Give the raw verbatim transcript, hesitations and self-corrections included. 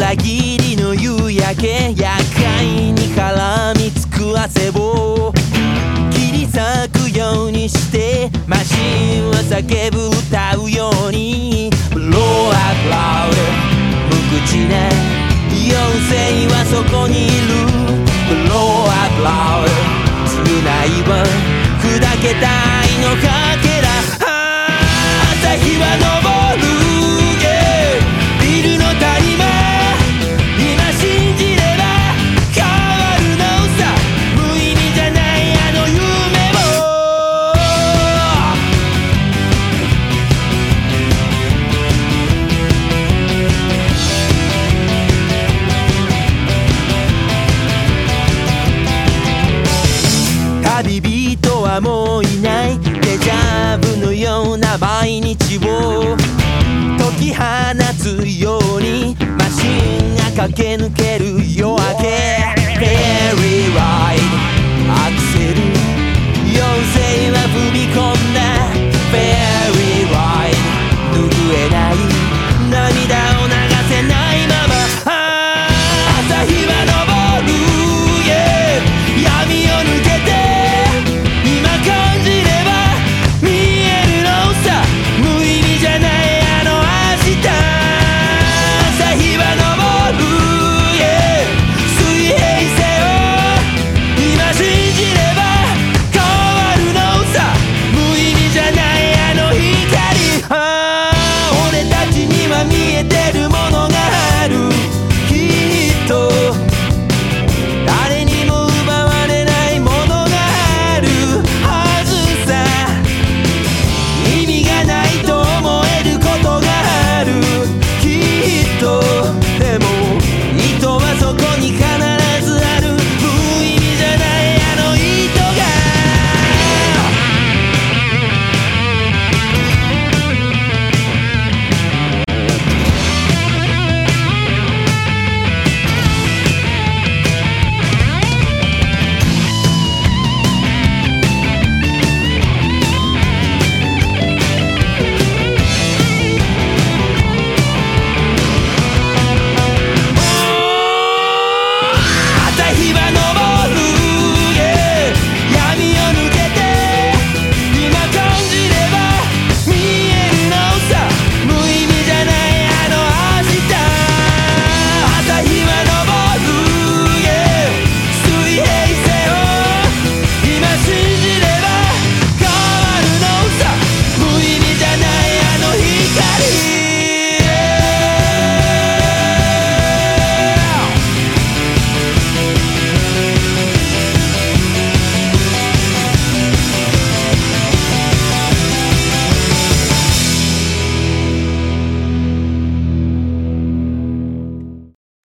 裏切りの夕焼け、厄介に絡みつく汗を切り裂くようにして、マシンは叫ぶ歌うように Blow up loud 無口な妖精はそこにいる Blow up loud 償いは砕けた愛のかけら、朝日は昇る、yeah、ビルの谷間今信じれば変わるのさ、無意味じゃないあの夢を。旅人はもういない、デジャブのような毎日を解き放つようにマシンが駆け抜ける夜明け。